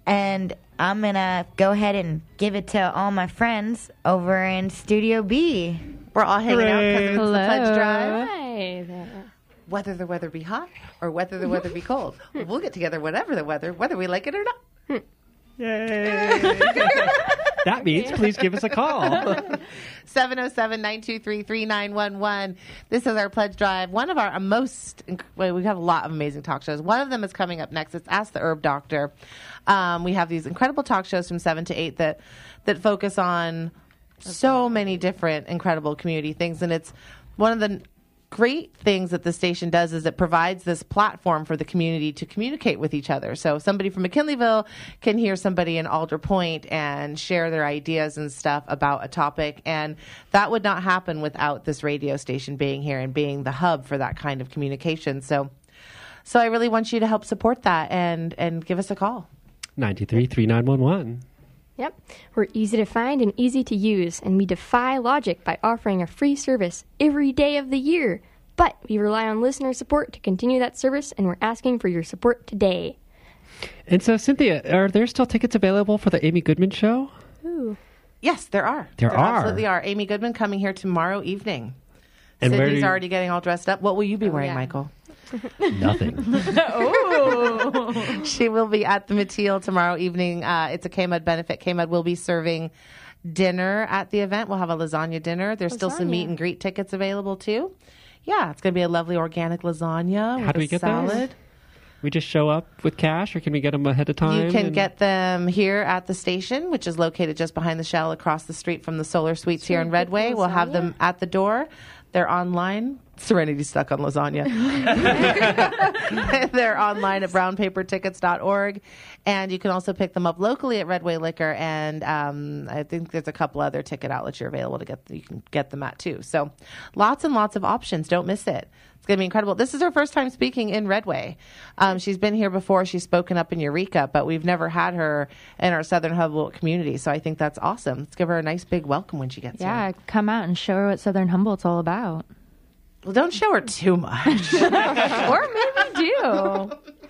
And I'm going to go ahead and give it to all my friends over in Studio B. We're all hanging out because it's Hello. the pledge drive. Hi there. Whether the weather be hot or whether the weather be cold, we'll get together whatever the weather, whether we like it or not. Yay. That means please give us a call. 707-923-3911. This is our pledge drive. One of our we have a lot of amazing talk shows. One of them is coming up next. It's Ask the Herb Doctor. We have these incredible talk shows from 7 to 8 that focus on so many different incredible community things. And it's one of the great things that the station does is it provides this platform for the community to communicate with each other. So somebody from McKinleyville can hear somebody in Alder Point and share their ideas and stuff about a topic. And that would not happen without this radio station being here and being the hub for that kind of communication. So I really want you to help support that and give us a call. 923-3911. Yep. We're easy to find and easy to use, and we defy logic by offering a free service every day of the year. But we rely on listener support to continue that service, and we're asking for your support today. And so, Cynthia, are there still tickets available for the Amy Goodman show? Ooh. Yes, there are. There are. Absolutely are. Amy Goodman coming here tomorrow evening. And where do Sydney's you- already getting all dressed up. What will you be wearing, yeah. Michael? Nothing. She will be at the Mateel tomorrow evening. It's a KMUD benefit. KMUD will be serving dinner at the event. We'll have a lasagna dinner. There's still some Lasagna. meet and greet tickets available too. Yeah, it's going to be a lovely organic lasagna How with do we a get salad. those? We just show up with cash, or can we get them ahead of time? You can and- get them here at the station, which is located just behind the Shell across the street from the Solar Suites here in Should we get Redway. the We'll have lasagna? them at the door. They're online. Serenity's stuck on lasagna. They're online at brownpapertickets.org. And you can also pick them up locally at Redway Liquor. And I think there's a couple other ticket outlets you're available to get. You can get them at too. So lots and lots of options. Don't miss it. It's going to be incredible. This is her first time speaking in Redway. She's been here before. She's spoken up in Eureka, but we've never had her in our Southern Humboldt community. So I think that's awesome. Let's give her a nice big welcome when she gets here. Yeah, come out and show her what Southern Humboldt's all about. Well, don't show her too much. Or maybe do.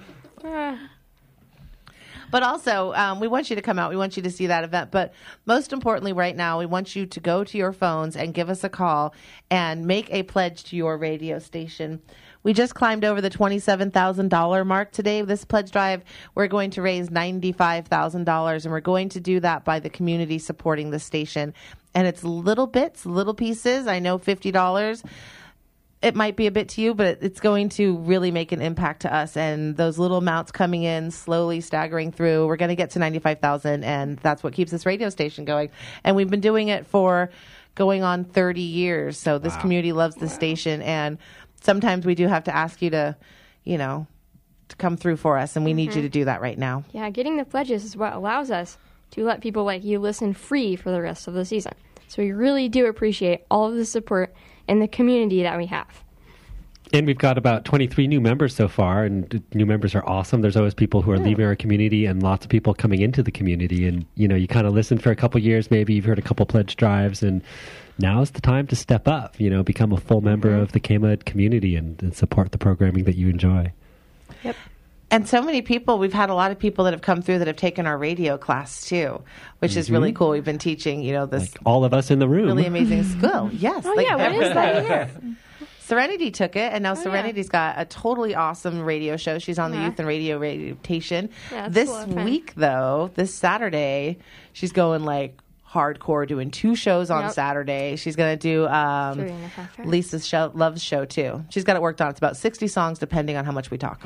But also, we want you to come out. We want you to see that event. But most importantly, right now, we want you to go to your phones and give us a call and make a pledge to your radio station. We just climbed over the $27,000 mark today. This pledge drive, we're going to raise $95,000, and we're going to do that by the community supporting the station. And it's little bits, little pieces. I know $50. It might be a bit to you, but it's going to really make an impact to us. And those little amounts coming in, slowly staggering through, we're going to get to 95,000, and that's what keeps this radio station going. And we've been doing it for going on 30 years. So this community loves the station, and sometimes we do have to ask you to, to come through for us, and we need you to do that right now. Yeah, getting the pledges is what allows us to let people like you listen free for the rest of the season. So we really do appreciate all of the support and the community that we have. And we've got about 23 new members so far, and new members are awesome. There's always people who are leaving our community and lots of people coming into the community. And, you kind of listen for a couple years, maybe you've heard a couple pledge drives, and now's the time to step up, become a full member of the KMUD community and support the programming that you enjoy. Yep. And so many people, we've had a lot of people that have come through that have taken our radio class too, which is really cool. We've been teaching, this Like all of us in the room. really amazing skill. Yes. Oh, yeah, what is that? Serenity took it, and now Serenity's got a totally awesome radio show. She's on the Youth and Radio rotation. Yeah, it's This a lot of fun. week, though, this Saturday, she's going like hardcore, doing 2 shows on Yep. Saturday. She's going to do 3.5 hours. Lisa's Love's show, too. She's got it worked on. It's about 60 songs, depending on how much we talk.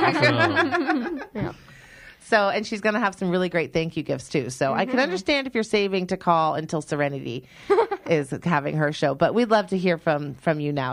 So, and she's going to have some really great thank you gifts too. So I can understand if you're saving to call until Serenity is having her show. But we'd love to hear from you now.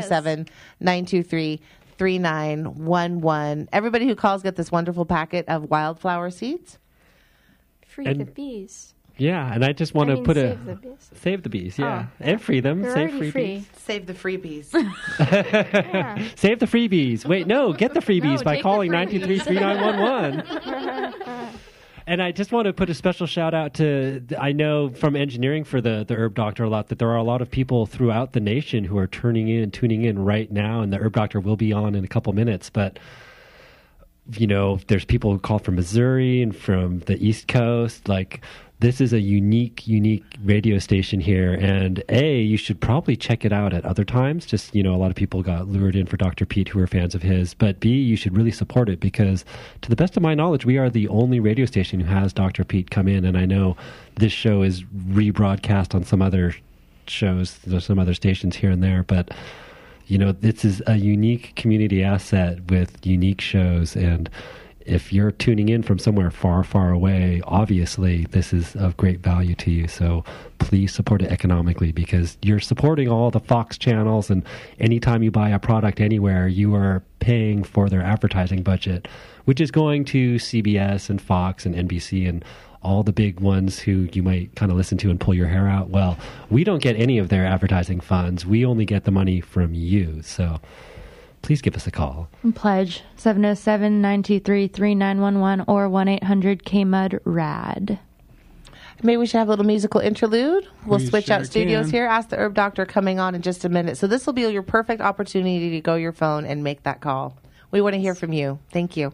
707-923-3911. Everybody who calls get this wonderful packet of wildflower seeds. Free And- the bees. Yeah, and I just want I to mean, put save the bees. Save the bees, yeah. And free them. They're Save already free. freebies. Save the freebies. Save the freebies. Wait, no, get the freebies No, by take the calling freebies. 923-3911. And I just want to put a special shout out to, I know from engineering for the Herb Doctor a lot, that there are a lot of people throughout the nation who are tuning in right now, and the Herb Doctor will be on in a couple minutes. But there's people who call from Missouri and from the East Coast. Like, this is a unique radio station here. And you should probably check it out at other times. Just, a lot of people got lured in for Dr. Pete who are fans of his. But B, you should really support it because to the best of my knowledge, we are the only radio station who has Dr. Pete come in. And I know this show is rebroadcast on some other shows, there's some other stations here and there. But, this is a unique community asset with unique shows. And if you're tuning in from somewhere far, far away, obviously this is of great value to you. So please support it economically because you're supporting all the Fox channels, and anytime you buy a product anywhere, you are paying for their advertising budget, which is going to CBS and Fox and NBC and all the big ones who you might kind of listen to and pull your hair out. Well, we don't get any of their advertising funds. We only get the money from you. So please give us a call. Pledge 707-923-3911 or 1-800-KMUD-RAD. Maybe we should have a little musical interlude. We'll We switch sure out studios can. here. Ask the Herb Doctor coming on in just a minute. So this will be your perfect opportunity to go your phone and make that call. We want to hear from you. Thank you.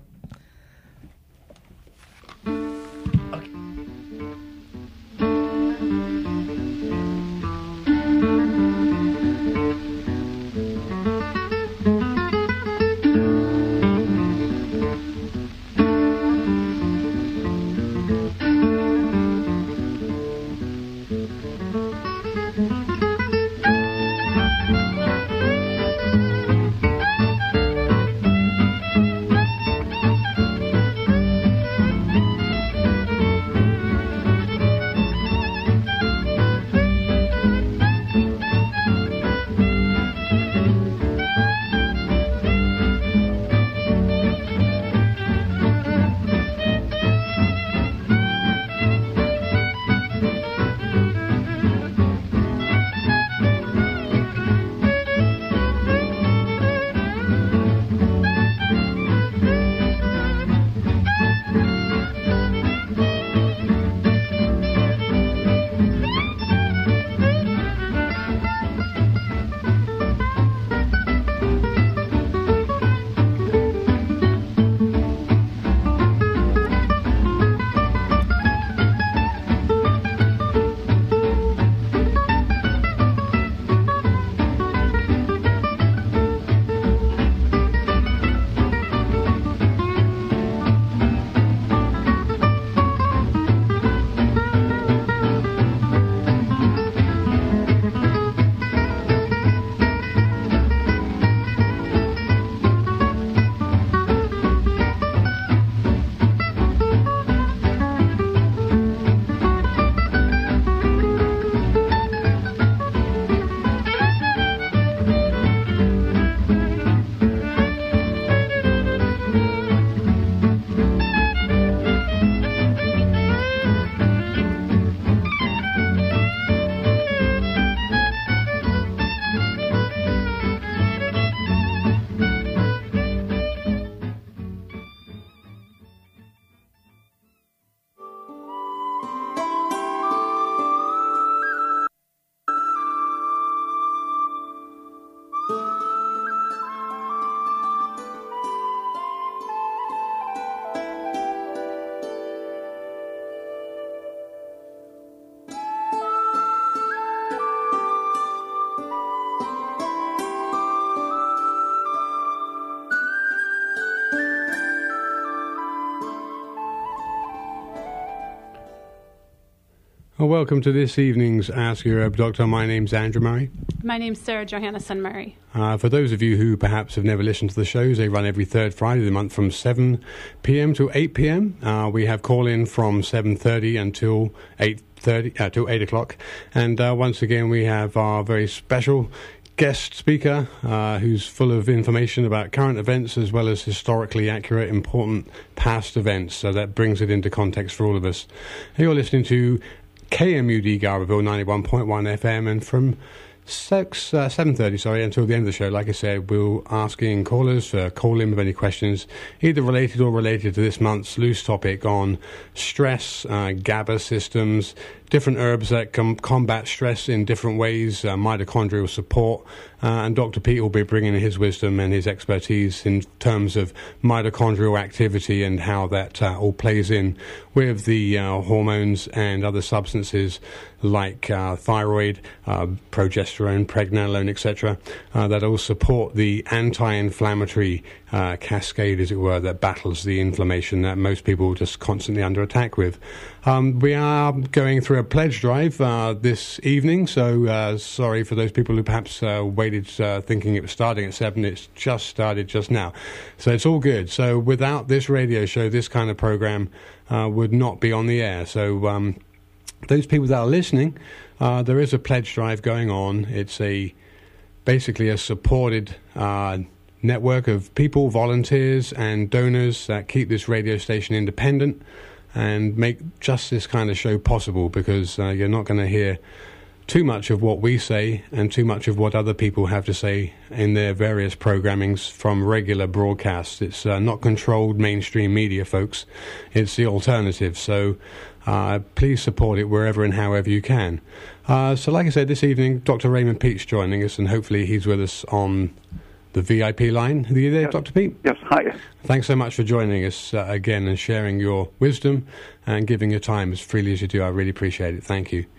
Well, welcome to this evening's Ask Your Herb Doctor. My name's Andrew Murray. My name's Sarah Johannesson Murray. For those of you who perhaps have never listened to the shows, they run every third Friday of the month from 7 p.m. to 8 p.m. We have call-in from 7:30 until 8:30 till 8 o'clock. And once again, we have our very special guest speaker who's full of information about current events as well as historically accurate, important past events. So that brings it into context for all of us. You're listening to KMUD Garberville 91.1 FM, and from 7:30, until the end of the show. Like I said, we're asking callers to call in with any questions, either related or related to this month's loose topic on stress, GABA systems, different herbs that can combat stress in different ways, mitochondrial support, and Dr. Pete will be bringing his wisdom and his expertise in terms of mitochondrial activity and how that all plays in with the hormones and other substances like thyroid, progesterone, pregnenolone, etc., that all support the anti-inflammatory cascade, as it were, that battles the inflammation that most people are just constantly under attack with. We are going through a pledge drive this evening, so sorry for those people who perhaps waited thinking it was starting at 7. It's just started just now. So it's all good. So without this radio show, this kind of program would not be on the air. So those people that are listening, there is a pledge drive going on. It's basically a supported network of people, volunteers and donors that keep this radio station independent and make just this kind of show possible, because you're not going to hear too much of what we say and too much of what other people have to say in their various programmings from regular broadcasts. It's not controlled mainstream media, folks. It's the alternative. So please support it wherever and however you can. So like I said, this evening, Dr. Raymond Pete's joining us, and hopefully he's with us on the VIP line. Are you there, yes. Dr. Pete? Yes, hi. Thanks so much for joining us again and sharing your wisdom and giving your time as freely as you do. I really appreciate it. Thank you.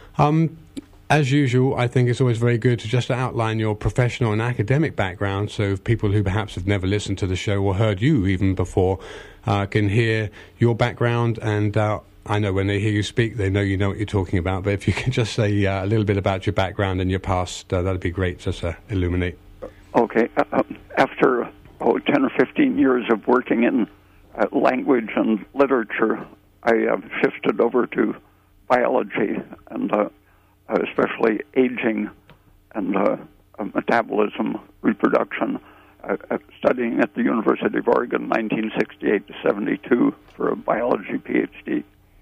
As usual, I think it's always very good to just outline your professional and academic background, so people who perhaps have never listened to the show or heard you even before can hear your background, and I know when they hear you speak, they know you know what you're talking about. But if you can just say a little bit about your background and your past, that'd be great, just to illuminate. Okay. After 10 or 15 years of working in language and literature, I shifted over to biology, and especially aging and metabolism, reproduction, studying at the University of Oregon 1968 to 72 for a biology PhD.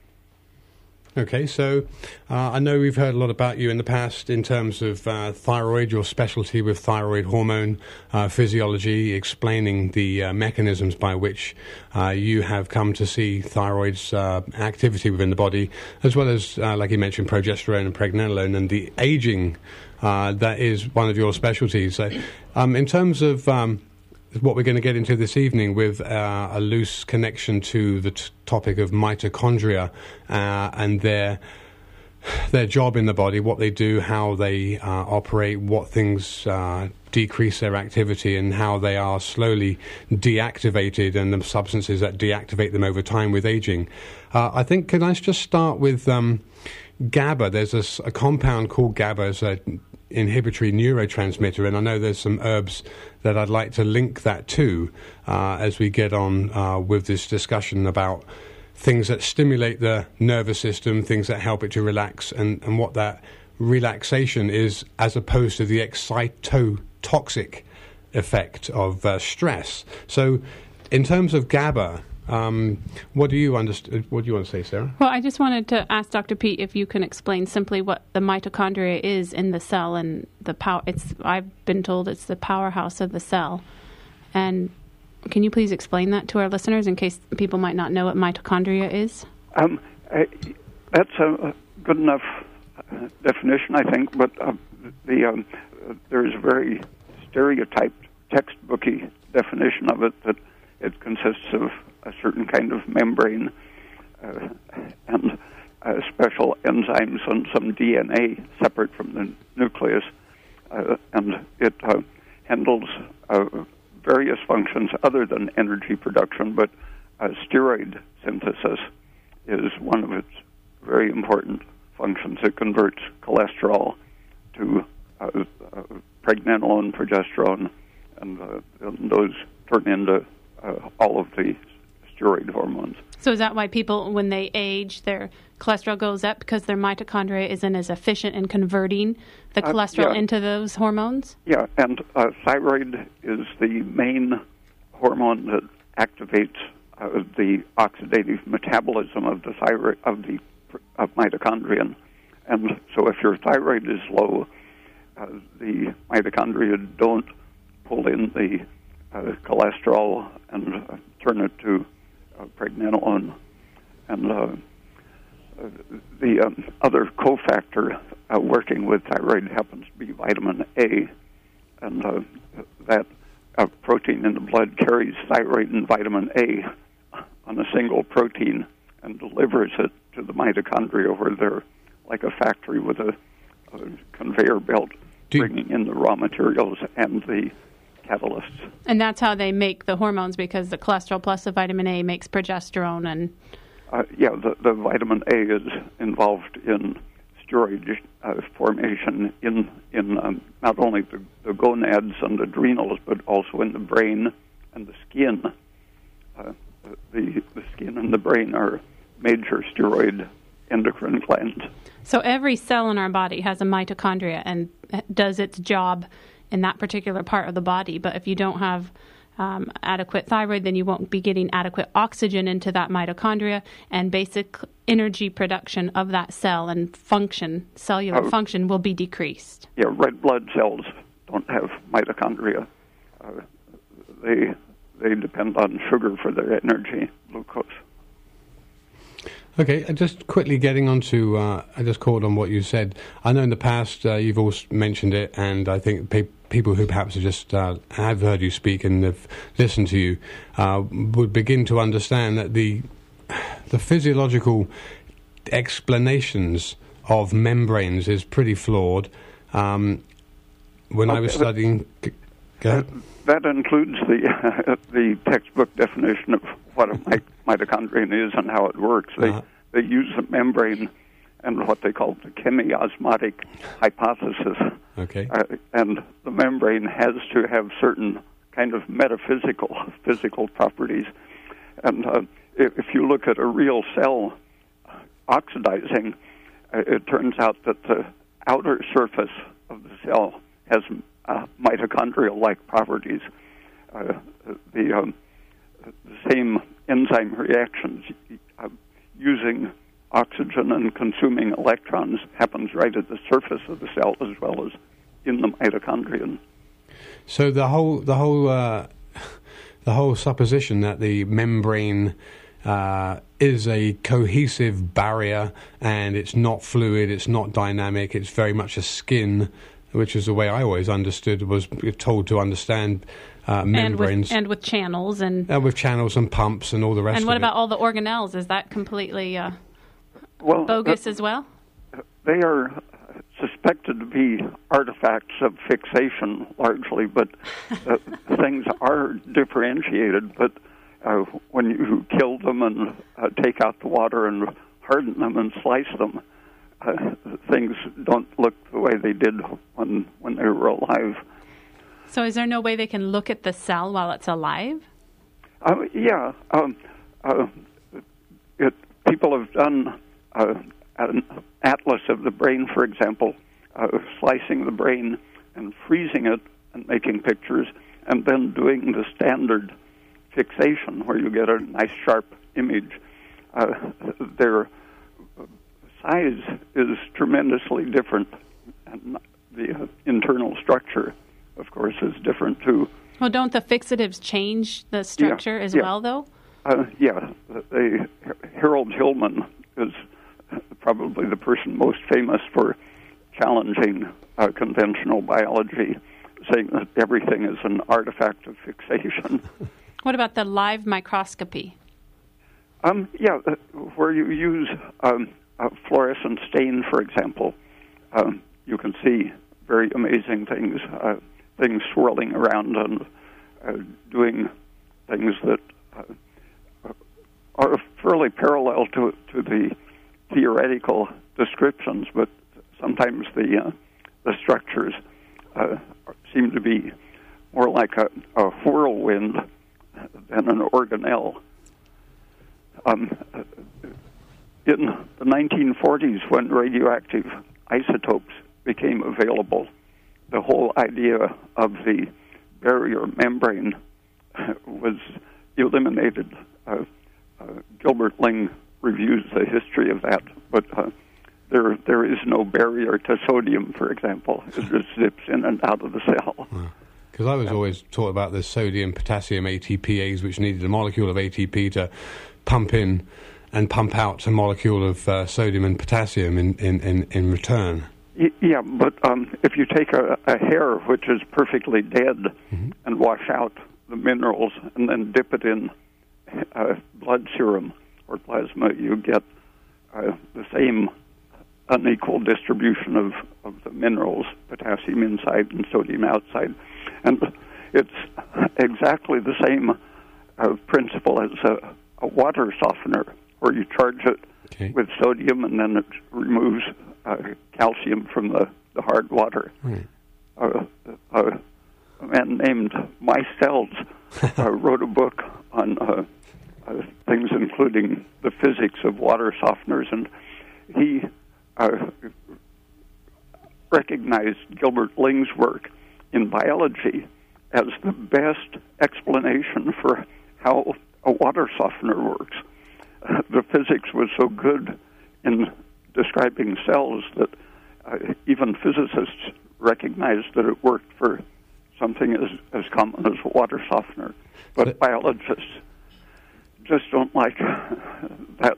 Okay, so I know we've heard a lot about you in the past in terms of thyroid, your specialty with thyroid hormone physiology, explaining the mechanisms by which you have come to see thyroid's activity within the body, as well as, like you mentioned, progesterone and pregnenolone, and the aging that is one of your specialties. So, in terms of what we're going to get into this evening with a loose connection to the topic of mitochondria and their job in the body, what they do, how they operate, what things decrease their activity, and how they are slowly deactivated, and the substances that deactivate them over time with aging. I think, can I just start with GABA? There's a compound called GABA as an inhibitory neurotransmitter, and I know there's some herbs that I'd like to link that to as we get on with this discussion about things that stimulate the nervous system, things that help it to relax, and what that relaxation is as opposed to the excitotoxic effect of stress. So in terms of GABA, what do you want to say, Sarah? Well, I just wanted to ask Dr. Pete if you can explain simply what the mitochondria is in the cell and the power. I've been told it's the powerhouse of the cell. And can you please explain that to our listeners in case people might not know what mitochondria is? That's a good enough definition, I think, but there's a very stereotyped, textbooky definition of it, that it consists of a certain kind of membrane and special enzymes and some DNA separate from the nucleus, and it handles various functions other than energy production, but steroid synthesis is one of its very important functions. It converts cholesterol to pregnenolone, progesterone, and those turn into all of the steroid hormones. So is that why people, when they age, their cholesterol goes up because their mitochondria isn't as efficient in converting the cholesterol into those hormones? Yeah, and thyroid is the main hormone that activates the oxidative metabolism of the thyroid of mitochondria. And so if your thyroid is low, the mitochondria don't pull in the cholesterol and turn it to pregnenolone. And the other cofactor working with thyroid happens to be vitamin A, and that protein in the blood carries thyroid and vitamin A on a single protein and delivers it to the mitochondria, where they're like a factory with a conveyor belt bringing in the raw materials and the catalysts. And that's how they make the hormones, because the cholesterol plus the vitamin A makes progesterone. And the vitamin A is involved in steroid formation in not only the gonads and adrenals, but also in the brain and the skin. The skin and the brain are major steroid endocrine glands. So every cell in our body has a mitochondria and does its job in that particular part of the body. But if you don't have adequate thyroid, then you won't be getting adequate oxygen into that mitochondria, and basic energy production of that cell and function, cellular function, will be decreased. Yeah, red blood cells don't have mitochondria. They depend on sugar for their energy, glucose. Okay, just quickly getting on to, I just caught on what you said. I know in the past you've also mentioned it, and I think people who perhaps have just have heard you speak and have listened to you would begin to understand that the physiological explanations of membranes is pretty flawed. When I was studying... Go ahead. That includes the textbook definition of what a mitochondrion is and how it works. They use a membrane and what they call the chemiosmotic hypothesis. Okay. And the membrane has to have certain kind of physical properties. And if you look at a real cell oxidizing, it turns out that the outer surface of the cell has mitochondrial-like properties. The same enzyme reactions using oxygen and consuming electrons happens right at the surface of the cell as well as in the mitochondrion. So the whole supposition that the membrane is a cohesive barrier and it's not fluid, it's not dynamic, it's very much a skin, which is the way I always understood, was told to understand membranes. And with channels. And with channels and pumps and all the rest of it. And what about all the organelles? Is that completely bogus as well? They are suspected to be artifacts of fixation largely, but things are differentiated. But when you kill them and take out the water and harden them and slice them, things don't look the way they did when they were alive. So is there no way they can look at the cell while it's alive? People have done an atlas of the brain, for example, slicing the brain and freezing it and making pictures, and then doing the standard fixation where you get a nice sharp image. Their size is tremendously different, and the internal structure, of course, is different too. Well, don't the fixatives change the structure as well, though? Harold Hillman is probably the person most famous for challenging conventional biology, saying that everything is an artifact of fixation. What about the live microscopy? Where you use a fluorescent stain, for example, you can see very amazing things, things swirling around and doing things that are fairly parallel to the theoretical descriptions, but sometimes the structures seem to be more like a whirlwind than an organelle. In the 1940s, when radioactive isotopes became available, the whole idea of the barrier membrane was eliminated. Gilbert Ling reviews the history of that, but there is no barrier to sodium, for example. It just zips in and out of the cell. Because I was always taught about the sodium, potassium ATPase, which needed a molecule of ATP to pump in and pump out a molecule of sodium and potassium in return. Yeah, but if you take a hair which is perfectly dead and wash out the minerals and then dip it in blood serum or plasma, you get the same unequal distribution of the minerals, potassium inside and sodium outside. And it's exactly the same principle as a water softener, where you charge it with sodium and then it removes calcium from the hard water. Right. A man named Mycells wrote a book on things including the physics of water softeners, and he recognized Gilbert Ling's work in biology as the best explanation for how a water softener works. The physics was so good in describing cells that even physicists recognized that it worked for something as common as a water softener. But biologists just don't like that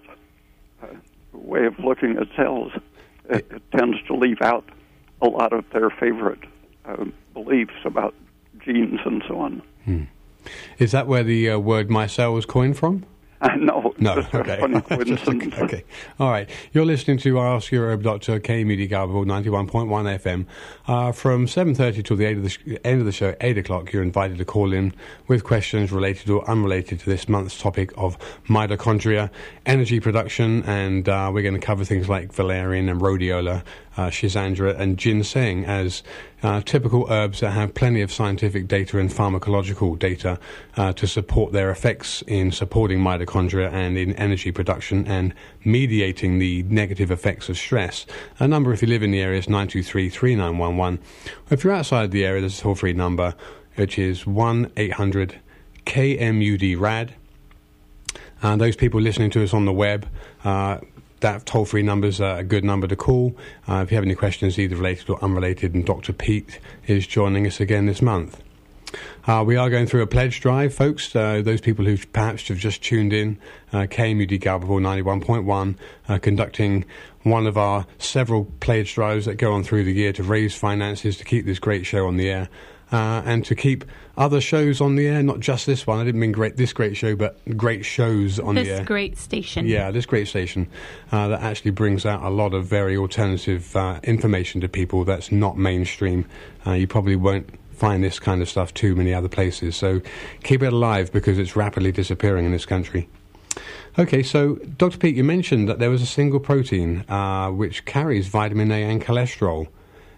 way of looking at cells. It tends to leave out a lot of their favorite beliefs about genes and so on. Is that where the word mycel was coined from? No. Okay. Funny coincidence. Okay. All right. You're listening to Ask Your Herb Doctor, KMUD Garberville 91.1 FM. From 7:30 till the end of the show, 8 o'clock, you're invited to call in with questions related or unrelated to this month's topic of mitochondria, energy production, and we're going to cover things like valerian and rhodiola, schizandra and ginseng as typical herbs that have plenty of scientific data and pharmacological data to support their effects in supporting mitochondria and in energy production and mediating the negative effects of stress. A number, if you live in the area, is 923-3911. If you're outside the area, there's a toll-free number, which is 1-800-KMUD-RAD. And those people listening to us on the web, that toll-free number is a good number to call if you have any questions, either related or unrelated, and Dr. Pete is joining us again this month. We are going through a pledge drive, folks. Those people who perhaps have just tuned in, KMUD Garberville 91.1, conducting one of our several pledge drives that go on through the year to raise finances to keep this great show on the air. And to keep other shows on the air, not just this one. I didn't mean this great show, but great shows on the air. This great station. Yeah, this great station that actually brings out a lot of very alternative information to people that's not mainstream. You probably won't find this kind of stuff too many other places. So keep it alive because it's rapidly disappearing in this country. Okay, so Dr. Pete, you mentioned that there was a single protein which carries vitamin A and cholesterol.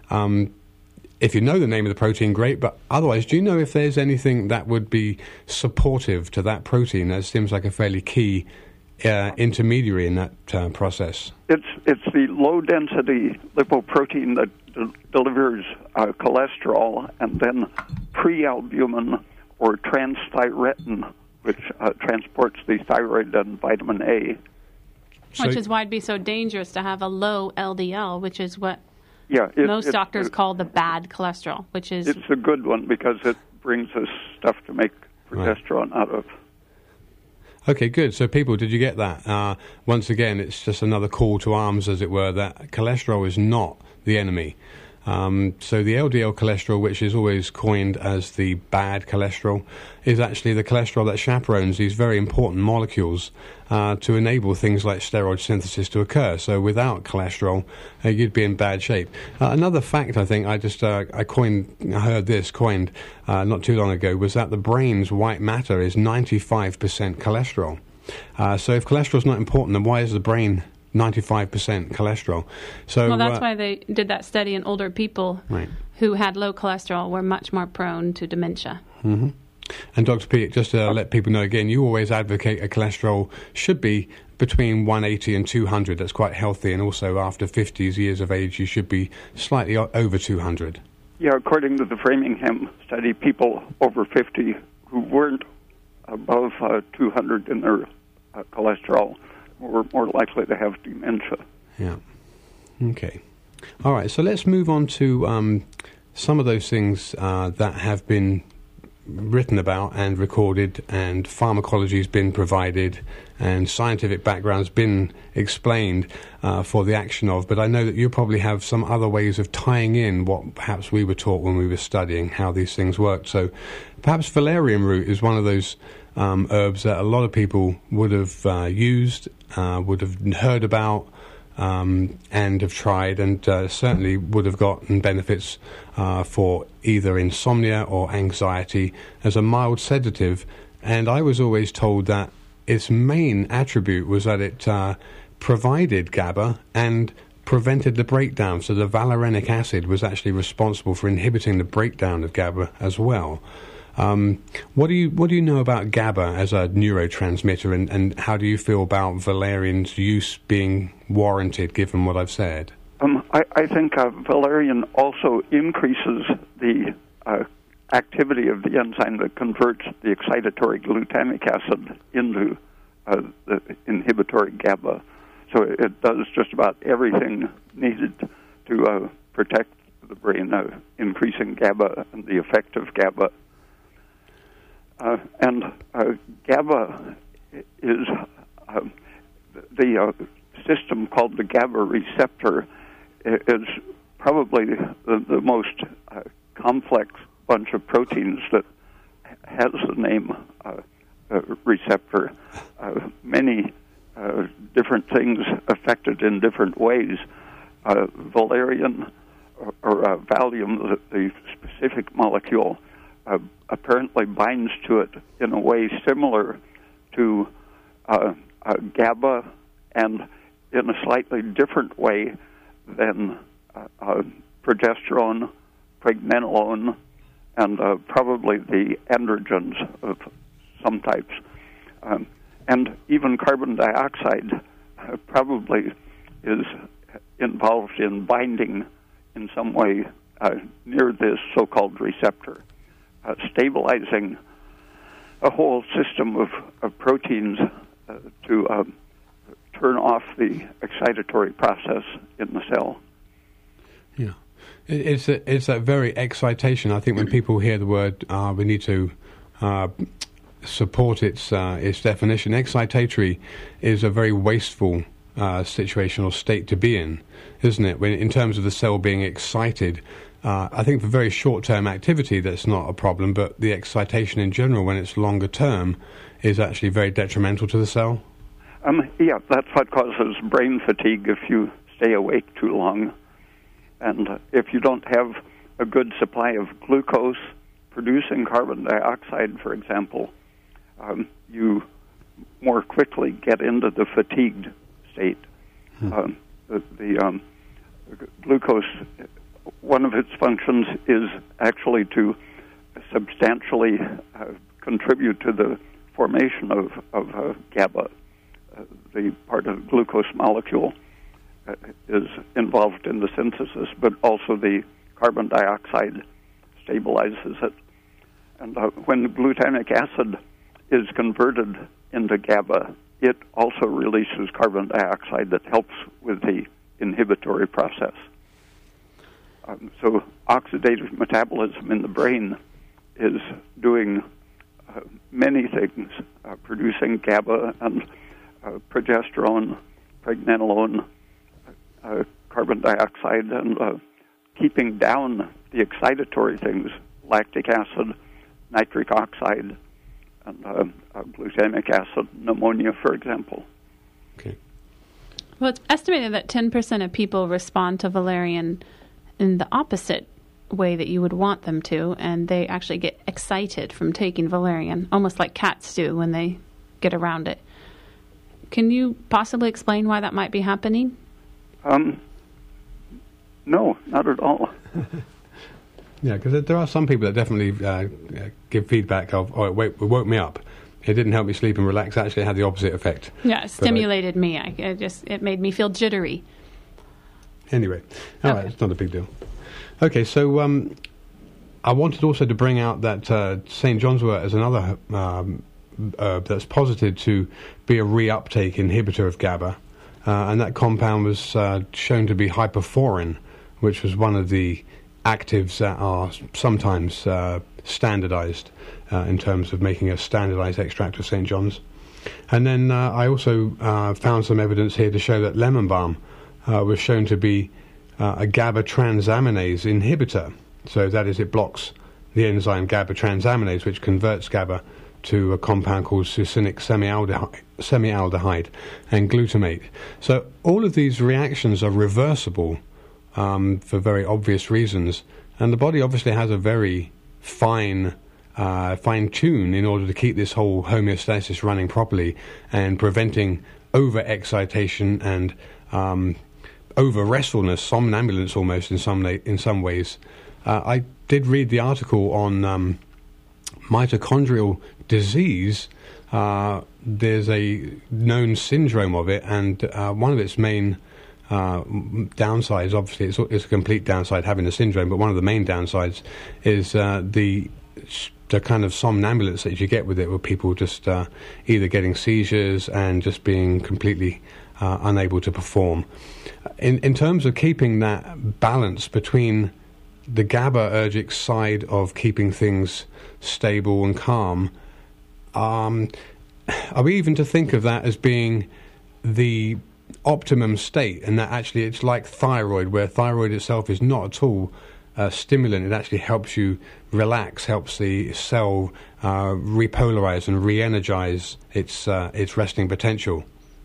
If you know the name of the protein, great, but otherwise, do you know if there's anything that would be supportive to that protein? That seems like a fairly key intermediary in that process. It's the low-density lipoprotein that delivers cholesterol, and then prealbumin or transthyretin, which transports the thyroid and vitamin A. Which is why it'd be so dangerous to have a low LDL, which is what most doctors call the bad cholesterol, which is... It's a good one because it brings us stuff to make progesterone out of. Okay, good. So people, did you get that? Once again, it's just another call to arms, as it were, that cholesterol is not the enemy. So the LDL cholesterol, which is always coined as the bad cholesterol, is actually the cholesterol that chaperones these very important molecules to enable things like steroid synthesis to occur. So without cholesterol, you'd be in bad shape. Another fact I think I heard this coined not too long ago was that the brain's white matter is 95% cholesterol. So if cholesterol is not important, then why is the brain 95% cholesterol? So that's why they did that study in older people who had low cholesterol were much more prone to dementia. Mm-hmm. And Dr. Pete, just to let people know again, you always advocate a cholesterol should be between 180 and 200. That's quite healthy, and also after 50 years of age, you should be slightly over 200. Yeah, according to the Framingham study, people over 50 who weren't above 200 in their cholesterol were more likely to have dementia. Yeah. Okay. All right, so let's move on to some of those things that have been written about and recorded, and pharmacology has been provided, and scientific background's been explained for the action of. But I know that you probably have some other ways of tying in what perhaps we were taught when we were studying how these things worked. So perhaps valerian root is one of those herbs that a lot of people would have used, would have heard about, and have tried, and certainly would have gotten benefits for either insomnia or anxiety as a mild sedative. And I was always told that its main attribute was that it provided GABA and prevented the breakdown. So the valerianic acid was actually responsible for inhibiting the breakdown of GABA as well. What do you know about GABA as a neurotransmitter, and how do you feel about valerian's use being warranted, given what I've said? I think valerian also increases the activity of the enzyme that converts the excitatory glutamic acid into the inhibitory GABA. So it does just about everything needed to protect the brain, increasing GABA and the effect of GABA. And GABA is the system called the GABA receptor is probably the most complex bunch of proteins that has the name receptor. Many different things affected in different ways. Valerian or Valium, the specific molecule, apparently binds to it in a way similar to GABA, and in a slightly different way than progesterone, pregnenolone, and probably the androgens of some types. And even carbon dioxide probably is involved in binding in some way near this so-called receptor, stabilizing a whole system of proteins to turn off the excitatory process in the cell. Yeah. It's that very excitation. I think when people hear the word, we need to support its definition. Excitatory is a very wasteful situation or state to be in, isn't it? When, in terms of the cell being excited, I think for very short-term activity that's not a problem, but the excitation in general, when it's longer term, is actually very detrimental to the cell. Yeah, that's what causes brain fatigue if you stay awake too long. And if you don't have a good supply of glucose producing carbon dioxide, for example, you more quickly get into the fatigued state. The glucose, one of its functions is actually to substantially contribute to the formation of GABA. The part of the glucose molecule is involved in the synthesis, but also the carbon dioxide stabilizes it. And when glutamic acid is converted into GABA, it also releases carbon dioxide that helps with the inhibitory process. So oxidative metabolism in the brain is doing many things, producing GABA and progesterone, pregnenolone, carbon dioxide, and keeping down the excitatory things, lactic acid, nitric oxide, and glutamic acid, pneumonia, for example. Okay. Well, it's estimated that 10% of people respond to valerian in the opposite way that you would want them to, and they actually get excited from taking valerian, almost like cats do when they get around it. Can you possibly explain why that might be happening? No, not at all. Yeah, because there are some people that definitely give feedback of, oh, it woke me up. It didn't help me sleep and relax. Actually, it had the opposite effect. Yeah, it stimulated me. It made me feel jittery. Anyway, all right, it's not a big deal. Okay, so I wanted also to bring out that St. John's wort as another herb that's posited to be a reuptake inhibitor of GABA. and that compound was shown to be hyperforin, which was one of the actives that are sometimes standardized in terms of making a standardized extract of St. John's. And then I also found some evidence here to show that lemon balm was shown to be a GABA transaminase inhibitor. So that is, it blocks the enzyme GABA transaminase, which converts GABA to a compound called succinic semialdehyde and glutamate. So all of these reactions are reversible for very obvious reasons, and the body obviously has a very fine tune in order to keep this whole homeostasis running properly and preventing over-excitation and over-restfulness, somnambulance almost in some ways. I did read the article on mitochondrial disease. There's a known syndrome of it, and one of its main downsides, obviously it's a complete downside having a syndrome, but one of the main downsides is the kind of somnambulance that you get with it, where people just either getting seizures and just being completely unable to perform. In terms of keeping that balance between the GABAergic side of keeping things stable and calm, are we even to think of that as being the optimum state, and that actually it's like thyroid, where thyroid itself is not at all stimulant? It actually helps you relax, helps the cell repolarize and re-energize its resting potential.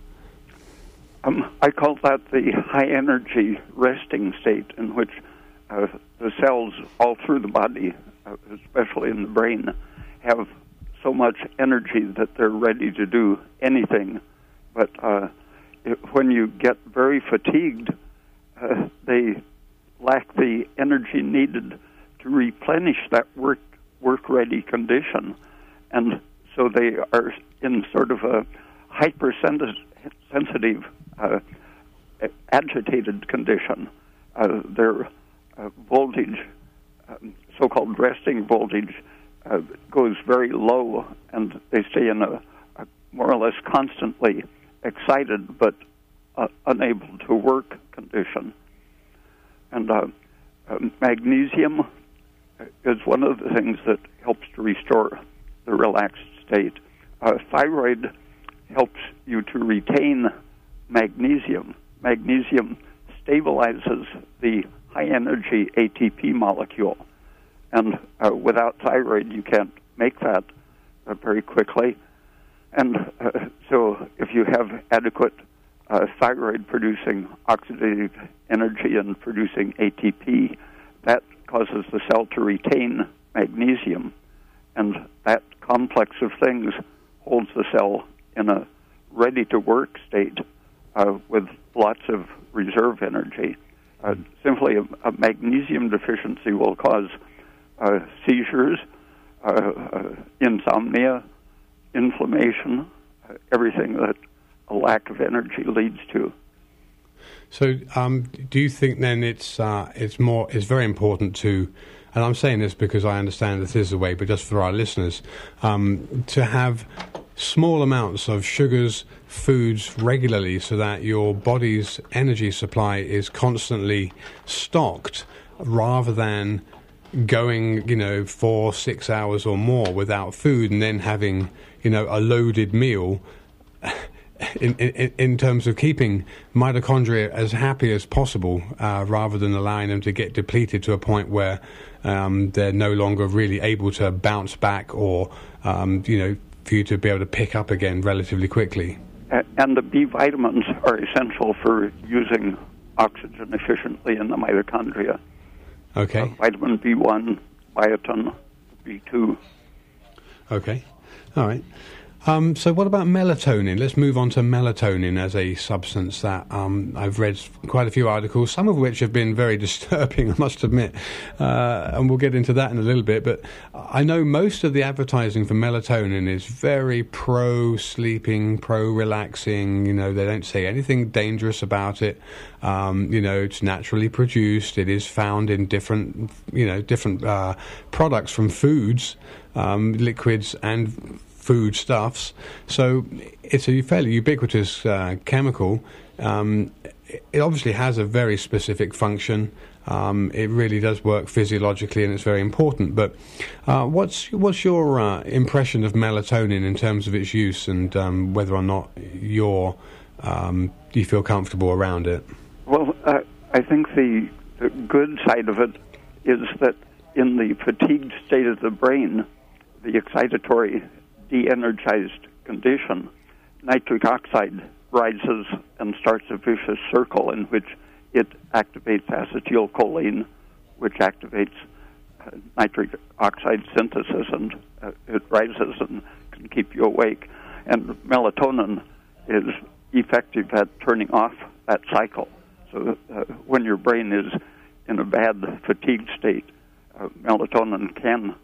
I call that the high-energy resting state, in which the cells all through the body, especially in the brain, have so much energy that they're ready to do anything. But when you get very fatigued, they lack the energy needed to replenish that work-ready condition. And so they are in sort of a hypersensitive, agitated condition. Their voltage, so-called resting voltage, goes very low, and they stay in a more or less constantly excited but unable to work condition. And magnesium is one of the things that helps to restore the relaxed state. Thyroid helps you to retain magnesium. Magnesium stabilizes the high-energy ATP molecule. And without thyroid, you can't make that very quickly. And so if you have adequate thyroid-producing oxidative energy and producing ATP, that causes the cell to retain magnesium. And that complex of things holds the cell in a ready-to-work state with lots of reserve energy. Simply a magnesium deficiency will cause seizures, insomnia, inflammation, everything that a lack of energy leads to. So, do you think then it's very important to, and I'm saying this because I understand this is the way, but just for our listeners, to have small amounts of sugars, foods regularly, so that your body's energy supply is constantly stocked, rather than going 4-6 hours or more without food and then having a loaded meal, in terms of keeping mitochondria as happy as possible, rather than allowing them to get depleted to a point where they're no longer really able to bounce back, or for you to be able to pick up again relatively quickly. And the B vitamins are essential for using oxygen efficiently in the mitochondria. Okay. Vitamin B1, biotin, B2. Okay. All right. So what about melatonin? Let's move on to melatonin as a substance that I've read quite a few articles, some of which have been very disturbing, I must admit, and we'll get into that in a little bit. But I know most of the advertising for melatonin is very pro-sleeping, pro-relaxing. They don't say anything dangerous about it. It's naturally produced. It is found in different products from foods, liquids, and food stuffs. So it's a fairly ubiquitous chemical. It obviously has a very specific function. It really does work physiologically, and it's very important. But what's your impression of melatonin in terms of its use, and whether or not you feel comfortable around it? Well, I think the good side of it is that in the fatigued state of the brain, the excitatory de-energized condition, nitric oxide rises and starts a vicious circle in which it activates acetylcholine, which activates nitric oxide synthesis, and it rises and can keep you awake. And melatonin is effective at turning off that cycle. So when your brain is in a bad fatigued state, melatonin can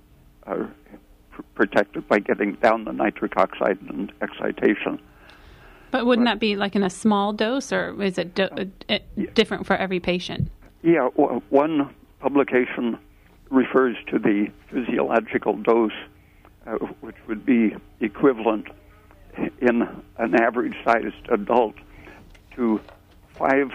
protect it by getting down the nitric oxide and excitation. But wouldn't that be like in a small dose, or is it different for every patient? Yeah, one publication refers to the physiological dose, which would be equivalent in an average-sized adult to 5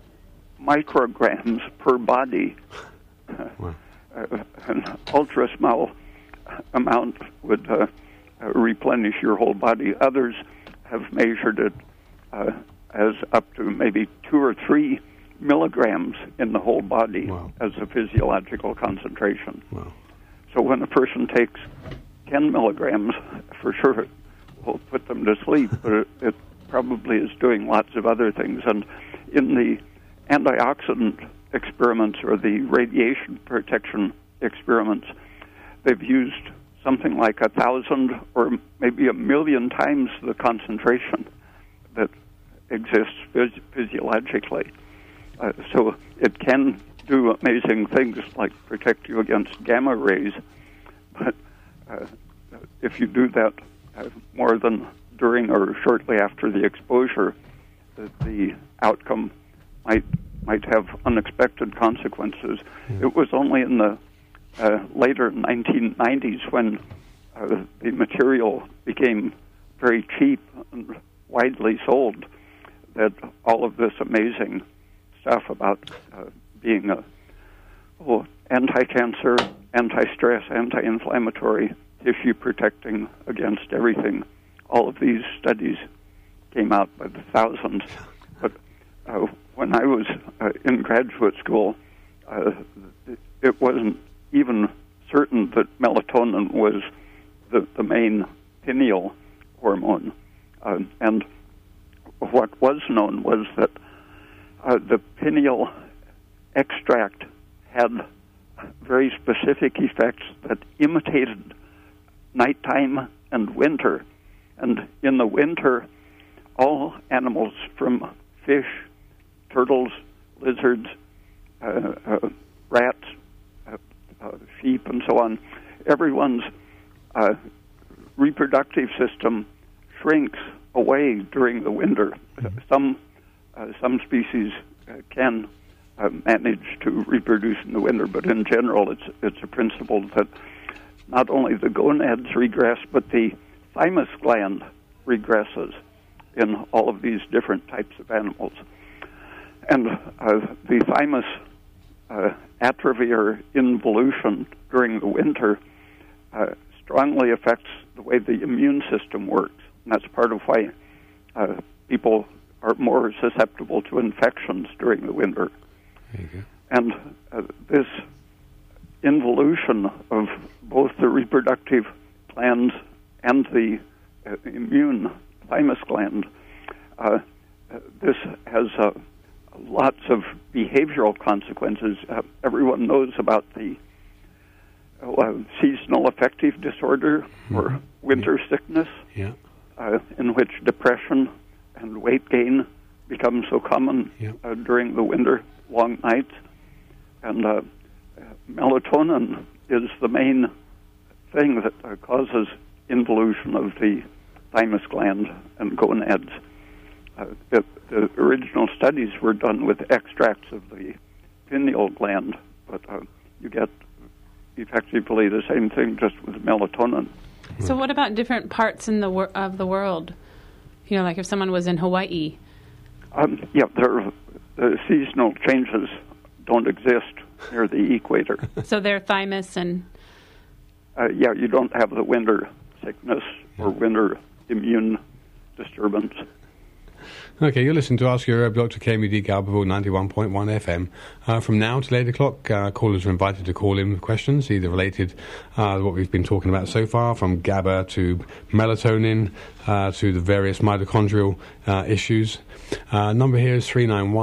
micrograms per body. Wow. An ultra-small amount would replenish your whole body. Others have measured it as up to maybe 2 or 3 milligrams in the whole body. Wow. As a physiological concentration. Wow. So when a person takes 10 milligrams, for sure it will put them to sleep, but it probably is doing lots of other things. And in the antioxidant experiments or the radiation protection experiments, they've used something like 1,000 or maybe 1,000,000 times the concentration that exists physiologically. So it can do amazing things like protect you against gamma rays, but if you do that more than during or shortly after the exposure, the outcome might have unexpected consequences. Yeah. It was only in the later 1990s when the material became very cheap and widely sold that all of this amazing stuff about being anti-cancer, anti-stress, anti-inflammatory, tissue protecting against everything. All of these studies came out by the thousands. But when I was in graduate school, it wasn't even certain that melatonin was the main pineal hormone. And what was known was that the pineal extract had very specific effects that imitated nighttime and winter. And in the winter, all animals from fish, turtles, lizards, rats, sheep, and so on, everyone's reproductive system shrinks away during the winter. Some species can manage to reproduce in the winter, but in general, it's a principle that not only the gonads regress, but the thymus gland regresses in all of these different types of animals. And the thymus atrophy or involution during the winter strongly affects the way the immune system works. And that's part of why people are more susceptible to infections during the winter. There you go. And this involution of both the reproductive glands and the immune thymus gland, this has lots of behavioral consequences. Everyone knows about the seasonal affective disorder or winter sickness, in which depression and weight gain become so common during the winter long nights. And melatonin is the main thing that causes involution of the thymus gland and gonads. The original studies were done with extracts of the pineal gland, but you get effectively the same thing just with melatonin. So what about different parts in of the world? You know, like if someone was in Hawaii. The seasonal changes don't exist near the equator. So their thymus and... you don't have the winter sickness or winter immune disturbance. Okay, you're listening to Ask Your Herb, Dr. KMUD Galberville 91.1 FM. From now till 8 o'clock, callers are invited to call in with questions, either related to what we've been talking about so far, from GABA to melatonin to the various mitochondrial issues. Number here is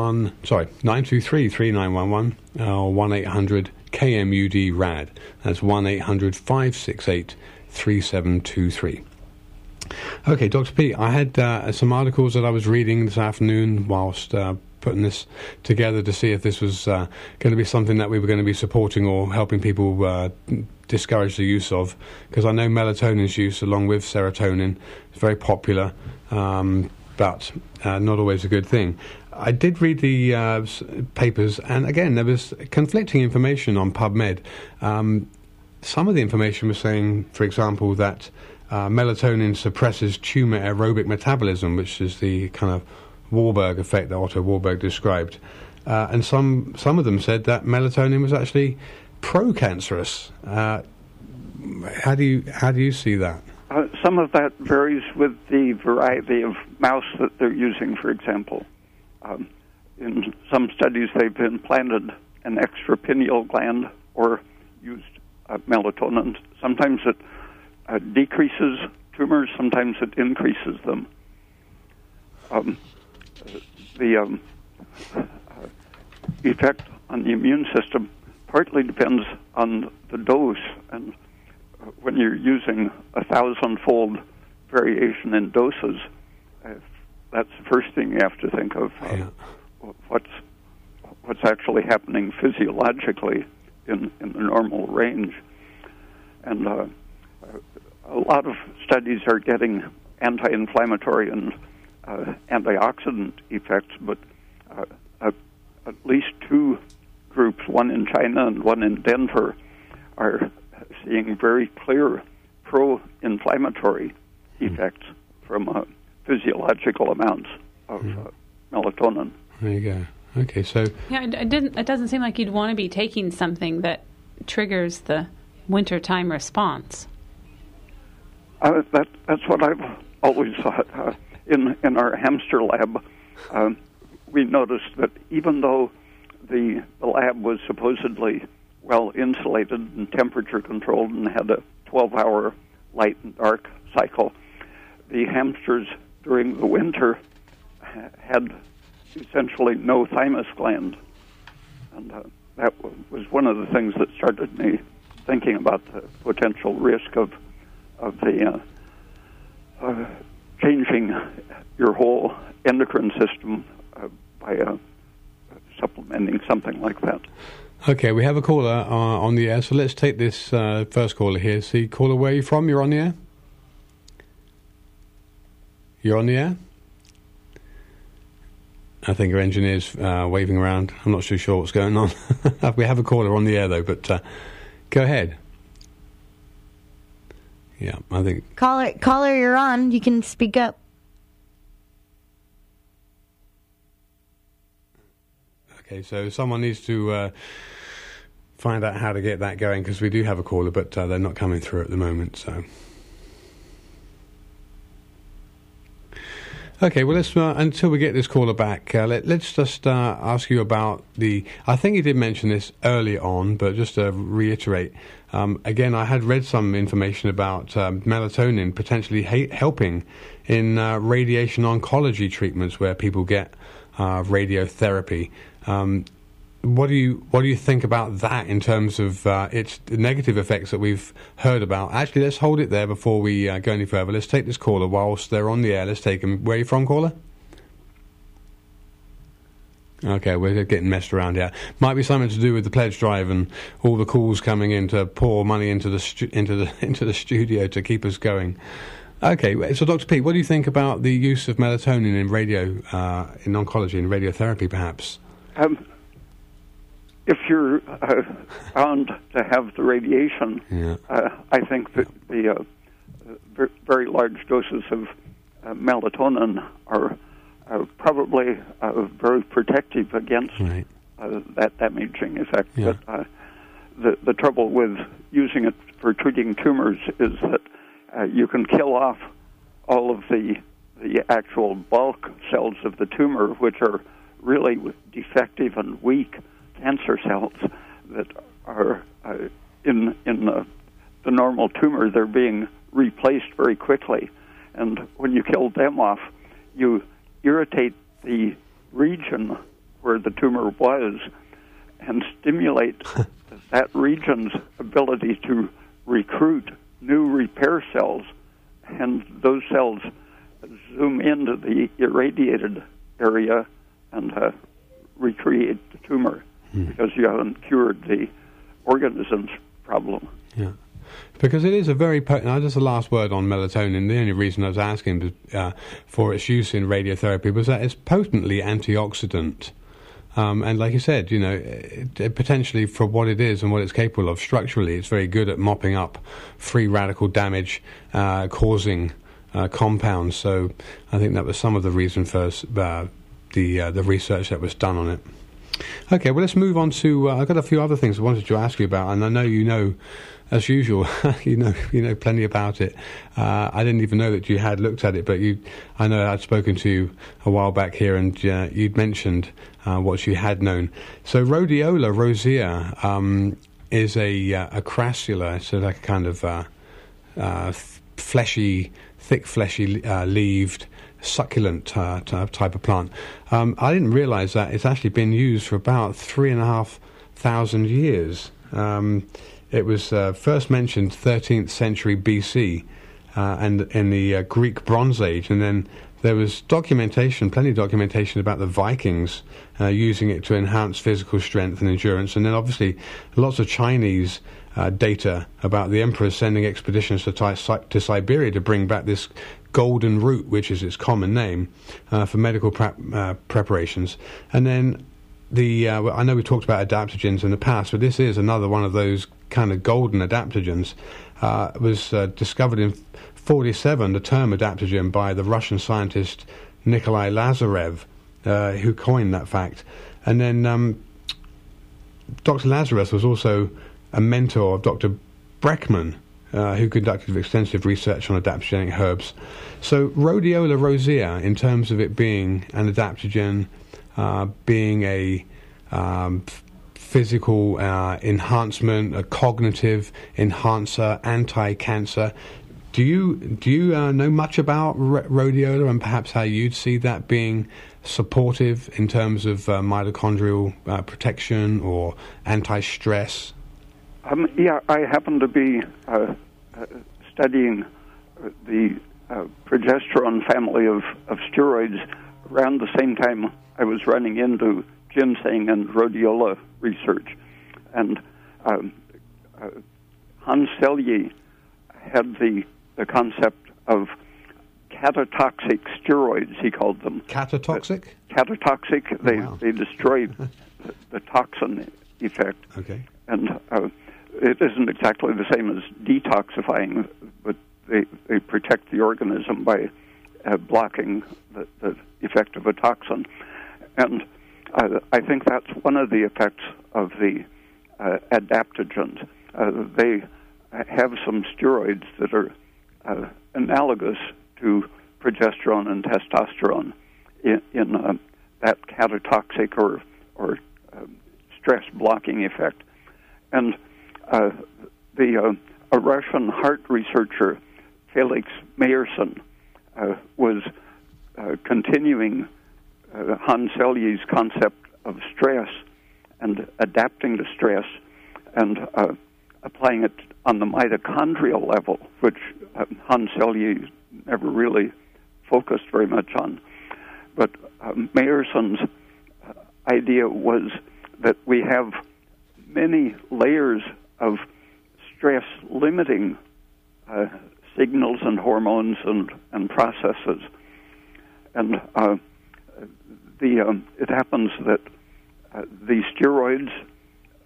923-3911 or 1-800-KMUD-RAD. That's 1-800-568-3723. Okay, Dr. Pete, I had some articles that I was reading this afternoon whilst putting this together to see if this was going to be something that we were going to be supporting or helping people discourage the use of, because I know melatonin's use along with serotonin is very popular, but not always a good thing. I did read the papers, and again, there was conflicting information on PubMed. Some of the information was saying, for example, that melatonin suppresses tumor aerobic metabolism, which is the kind of Warburg effect that Otto Warburg described. And some of them said that melatonin was actually pro-cancerous. How do you see that? Some of that varies with the variety of mouse that they're using, for example. In some studies, they've implanted an extrapineal gland or used melatonin. Sometimes it decreases tumors, sometimes it increases them. The effect on the immune system partly depends on the dose, and when you're using 1,000-fold variation in doses, that's the first thing you have to think of. What's actually happening physiologically in the normal range. And a lot of studies are getting anti-inflammatory and antioxidant effects, but at least two groups, one in China and one in Denver, are seeing very clear pro-inflammatory effects from physiological amounts of melatonin. There you go. Okay, so... Yeah, it doesn't seem like you'd want to be taking something that triggers the wintertime response. That's what I've always thought. In our hamster lab, we noticed that even though the lab was supposedly well insulated and temperature controlled and had a 12-hour light and dark cycle, the hamsters during the winter had essentially no thymus gland. And that was one of the things that started me thinking about the potential risk of the changing your whole endocrine system by supplementing something like that. Okay, we have a caller on the air, so let's take this first caller here. See, caller, where are you from? You're on the air? You're on the air? I think our engineer's waving around. I'm not too sure what's going on. We have a caller on the air, though, but go ahead. Yeah, I think... Caller, you're on. You can speak up. Okay, so someone needs to find out how to get that going, because we do have a caller, but they're not coming through at the moment, so... Okay, well, let's until we get this caller back, let's just ask you about the... I think you did mention this early on, but just to reiterate, again, I had read some information about melatonin potentially helping in radiation oncology treatments where people get radiotherapy. What do you think about that in terms of its negative effects that we've heard about? Actually, let's hold it there before we go any further. Let's take this caller whilst they're on the air. Let's take them. Where are you from, caller? Okay, we're getting messed around here. Might be something to do with the pledge drive and all the calls coming in to pour money into the studio to keep us going. Okay, so Dr. Pete, what do you think about the use of melatonin in in oncology, in radiotherapy, perhaps? If you're bound to have the radiation, I think that very large doses of melatonin are probably very protective against that damaging effect. Yeah. But the trouble with using it for treating tumors is that you can kill off all of the actual bulk cells of the tumor, which are really defective and weak cancer cells that are in the normal tumor. They're being replaced very quickly. And when you kill them off, you irritate the region where the tumor was and stimulate that region's ability to recruit new repair cells, and those cells zoom into the irradiated area and recreate the tumor because you haven't cured the organism's problem. Yeah. Because it is a very potent... Just the last word on melatonin. The only reason I was asking for its use in radiotherapy was that it's potently antioxidant. And like you said, you know, it potentially for what it is and what it's capable of structurally, it's very good at mopping up free radical damage causing compounds. So I think that was some of the reason for the research that was done on it. Okay, well, let's move on to... I've got a few other things I wanted to ask you about, and I know you know, as usual, you know plenty about it. I didn't even know that you had looked at it, but I know I'd spoken to you a while back here, and you'd mentioned what you had known. So Rhodiola rosea is a crassula, so like a kind of thick fleshy leaved succulent type of plant. I didn't realize that it's actually been used for about 3,500 years. It was first mentioned 13th century BC and in the Greek Bronze Age, and then there was plenty of documentation about the Vikings using it to enhance physical strength and endurance, and then obviously lots of Chinese data about the emperors sending expeditions to Siberia to bring back this golden root, which is its common name, for medical preparations. And then I know we talked about adaptogens in the past, but this is another one of those kind of golden adaptogens. It was discovered in 1947, the term adaptogen, by the Russian scientist Nikolai Lazarev, who coined that fact. And then Dr. Lazarev was also a mentor of Dr. Breckman, who conducted extensive research on adaptogenic herbs. So Rhodiola rosea, in terms of it being an adaptogen, being a physical enhancement, a cognitive enhancer, anti-cancer, do you know much about rhodiola and perhaps how you'd see that being supportive in terms of mitochondrial protection or anti-stress? Yeah, I happen to be studying the progesterone family of steroids around the same time I was running into ginseng and rhodiola research. And Hans Selye had the concept of catatoxic steroids, he called them. Catatoxic? Catatoxic. They destroy the toxin effect. Okay. And it isn't exactly the same as detoxifying, but they protect the organism by blocking the effect of a toxin. And I think that's one of the effects of the adaptogens. They have some steroids that are analogous to progesterone and testosterone in that catatoxic or stress blocking effect. And a Russian heart researcher, Felix Meyerson, was continuing Hans Selye's concept of stress and adapting to stress and applying it on the mitochondrial level, which Hans Selye never really focused very much on. But Meyerson's idea was that we have many layers of stress-limiting signals and hormones and processes. And it happens that the steroids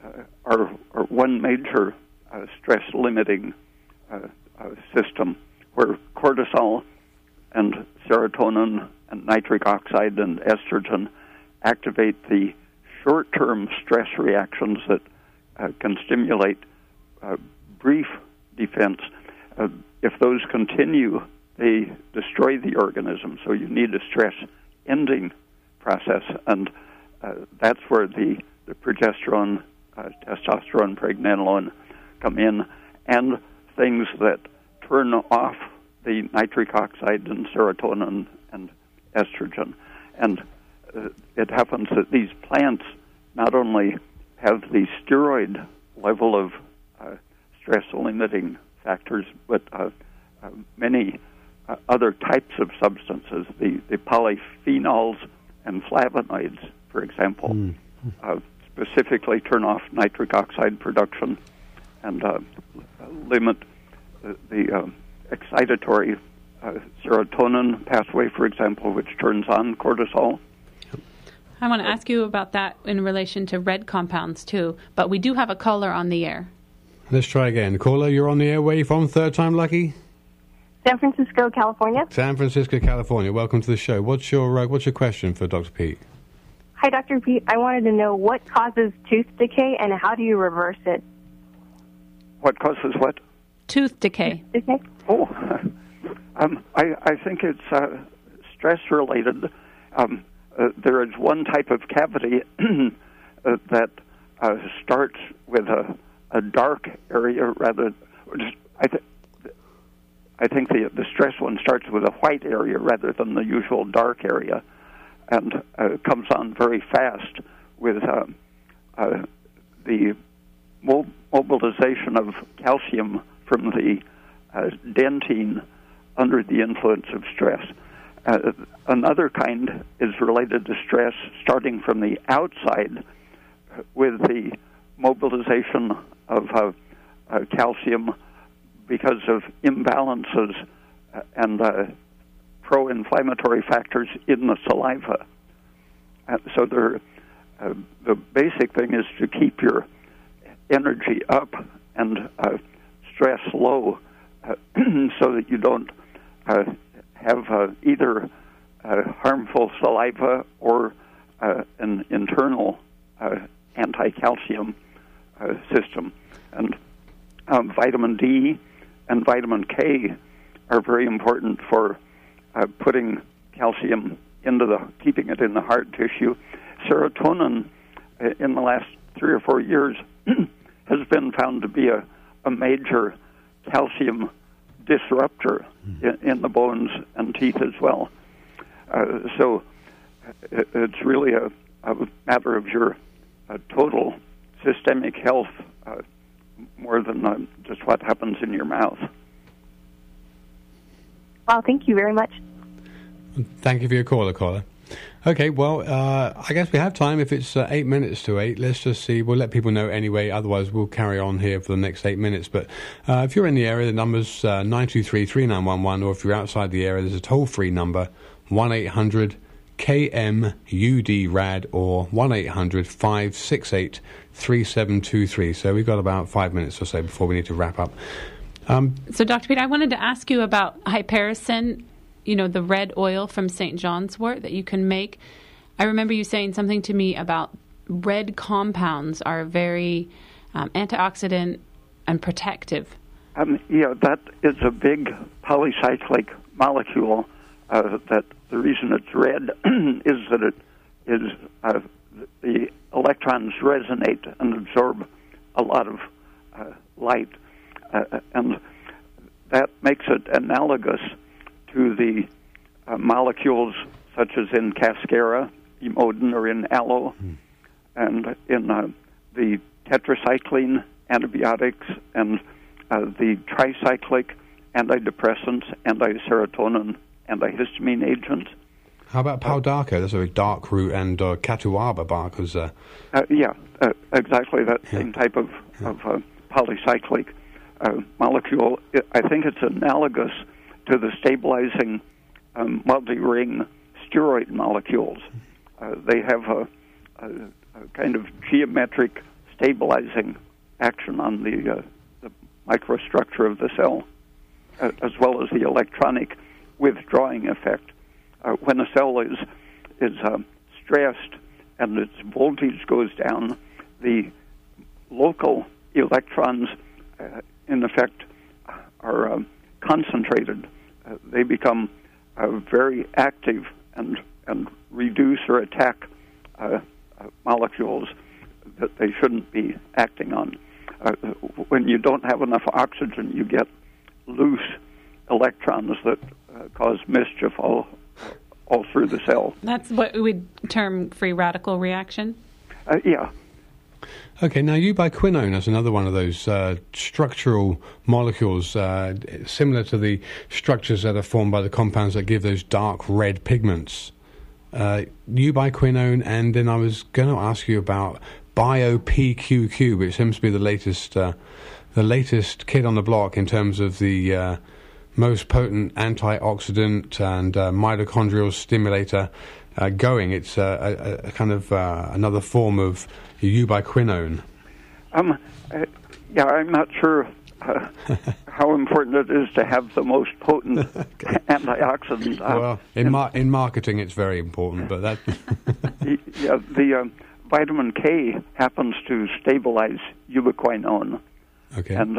are one major stress-limiting system, where cortisol and serotonin and nitric oxide and estrogen activate the short-term stress reactions that can stimulate brief defense. If those continue, they destroy the organism, so you need a stress-ending process, and that's where the progesterone, testosterone, pregnenolone come in, and things that turn off the nitric oxide and serotonin and estrogen. And it happens that these plants not only have the steroid level of stress-limiting factors, but many other types of substances, the polyphenols and flavonoids, for example, specifically turn off nitric oxide production and limit the excitatory serotonin pathway, for example, which turns on cortisol. I want to ask you about that in relation to red compounds, too. But we do have a caller on the air. Let's try again. Caller, you're on the air. Where are you from? Third time lucky? San Francisco, California. San Francisco, California. Welcome to the show. What's your question for Dr. Pete? Hi, Dr. Pete. I wanted to know what causes tooth decay and how do you reverse it? What causes what? Tooth decay. Decay? Oh, I think it's stress-related. There is one type of cavity that starts with a dark area rather. I think the stress one starts with a white area rather than the usual dark area, and comes on very fast with the mobilization of calcium from the dentine under the influence of stress. Another kind is related to stress starting from the outside with the mobilization of calcium because of imbalances and pro-inflammatory factors in the saliva. So the basic thing is to keep your energy up and stress low so that you don't have either harmful saliva or an internal anti-calcium system. And vitamin D and vitamin K are very important for putting calcium keeping it in the heart tissue. Serotonin, in the last 3 or 4 years, has been found to be a major calcium disruptor in the bones and teeth as well. So it's really a matter of your total systemic health more than just what happens in your mouth. Well, thank you very much. Thank you for your caller. Okay, well, I guess we have time. If it's 8 minutes to 8, let's just see. We'll let people know anyway. Otherwise, we'll carry on here for the next 8 minutes. But if you're in the area, the number's 923-3911. Or if you're outside the area, there's a toll-free number, 1-800-KMUD-RAD or 1-800-568-3723. So we've got about 5 minutes or so before we need to wrap up. So, Dr. Pete, I wanted to ask you about hypericin, the red oil from St. John's wort that you can make. I remember you saying something to me about red compounds are very antioxidant and protective. That is a big polycyclic molecule that the reason it's red is that it is the electrons resonate and absorb a lot of light. And that makes it analogous to the molecules such as in cascara, emodin, or in aloe, and in the tetracycline antibiotics and the tricyclic antidepressants, anti-serotonin, antihistamine agents. How about pau d'arco? That's a very dark root, and catuaba bark was... exactly that same type of polycyclic molecule. I think it's analogous to the stabilizing multi-ring steroid molecules. They have a kind of geometric stabilizing action on the microstructure of the cell. as well as the electronic withdrawing effect. When a cell is stressed and its voltage goes down, the local electrons, in effect, are concentrated. They become very active and reduce or attack molecules that they shouldn't be acting on. When you don't have enough oxygen, you get loose electrons that cause mischief all through the cell. That's what we would term free radical reaction? Yeah. Okay, now ubiquinone is another one of those structural molecules similar to the structures that are formed by the compounds that give those dark red pigments. Ubiquinone, and then I was going to ask you about BioPQQ, which seems to be the latest kid on the block in terms of the most potent antioxidant and mitochondrial stimulator going. It's a kind of another form of ubiquinone. Yeah, I'm not sure how important it is to have the most potent antioxidant. Well, in marketing, it's very important, but that. Yeah, the vitamin K happens to stabilize ubiquinone. Okay. And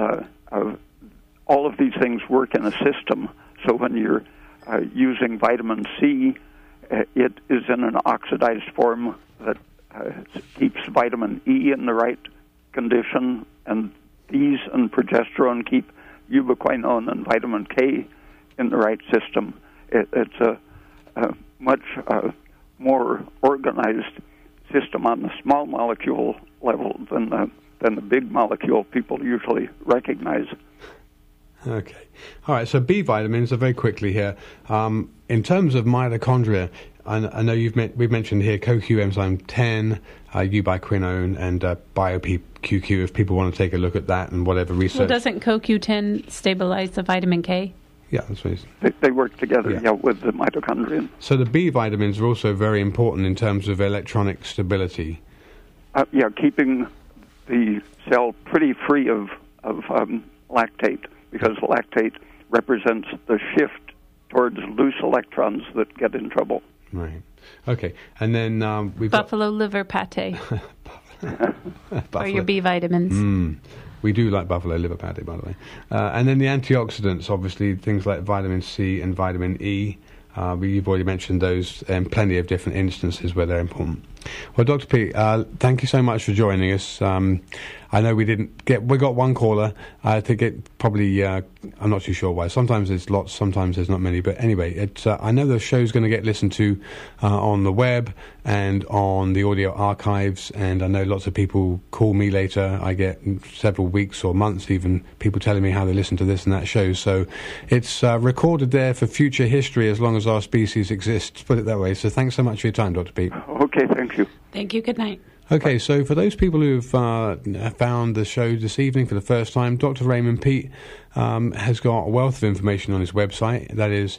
all of these things work in a system. So when you're using vitamin C, it is in an oxidized form that keeps vitamin E in the right condition, and these and progesterone keep ubiquinone and vitamin K in the right system. It's a much more organized system on the small molecule level than the big molecule people usually recognize. Okay. All right, so B vitamins are very quickly here. In terms of mitochondria, I know we've mentioned here CoQ enzyme 10, ubiquinone, and BioPQQ, if people want to take a look at that and whatever research. Well, doesn't CoQ10 stabilize the vitamin K? Yeah, that's what it is. They work together, with the mitochondria. So the B vitamins are also very important in terms of electronic stability. Keeping the cell pretty free of lactate, because lactate represents the shift towards loose electrons that get in trouble. Right. Okay. And then we've Buffalo liver pate. Or your B vitamins. We do like buffalo liver pate, by the way. And then the antioxidants, obviously, things like vitamin C and vitamin E. You've already mentioned those in plenty of different instances where they're important. Well, Dr. P, thank you so much for joining us. I know we got one caller. I think it probably, I'm not too sure why. Sometimes there's lots, sometimes there's not many. But anyway, I know the show's going to get listened to on the web and on the audio archives. And I know lots of people call me later. I get several weeks or months even people telling me how they listen to this and that show. So it's recorded there for future history as long as our species exists, put it that way. So thanks so much for your time, Dr. P. Okay, thank you. Thank you. Good night. Okay, so for those people who've found the show this evening for the first time, Dr. Raymond Peat has got a wealth of information on his website. That is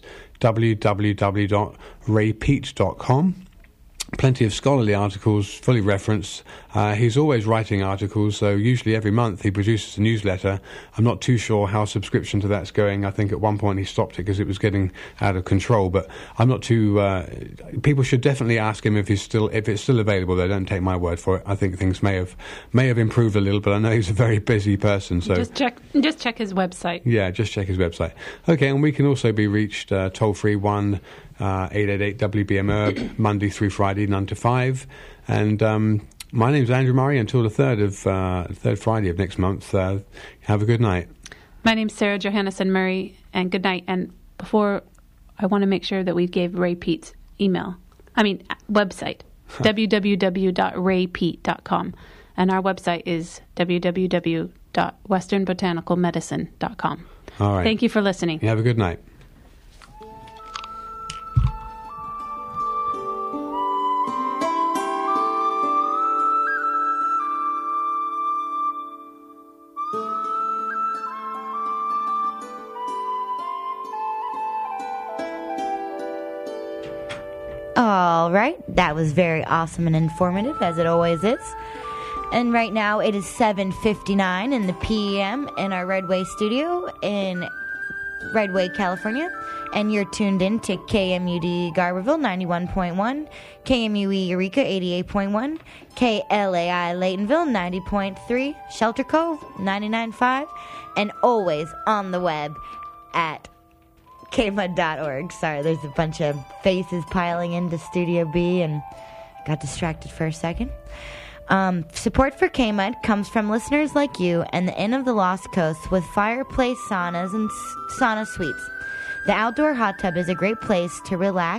www.raypeat.com. Plenty of scholarly articles, fully referenced. He's always writing articles, so usually every month he produces a newsletter. I'm not too sure how subscription to that's going. I think at one point he stopped it because it was getting out of control. But I'm not too. People should definitely ask him if it's still available. Though, don't take my word for it. I think things may have improved a little, but I know he's a very busy person. So just check his website. Yeah, just check his website. Okay, and we can also be reached toll free 1-888-WBM-ERB, Monday through Friday, 9 to 5. And my name's Andrew Murray until the third Friday of next month. Have a good night. My name's Sarah Johannesson Murray, and good night. And before, I want to make sure that we gave Ray Peat's website, www.raypeat.com. And our website is www.westernbotanicalmedicine.com. All right. Thank you for listening. You have a good night. All right, that was very awesome and informative, as it always is. And right now it is 7:59 in the p.m. in our Redway studio in Redway, California. And you're tuned in to KMUD Garberville 91.1, KMUE Eureka 88.1, KLAI Laytonville 90.3, Shelter Cove 99.5, and always on the web at kmud.org. Sorry, there's a bunch of faces piling into Studio B and got distracted for a second. Support for KMUD comes from listeners like you and the Inn of the Lost Coast with fireplace saunas and sauna suites. The outdoor hot tub is a great place to relax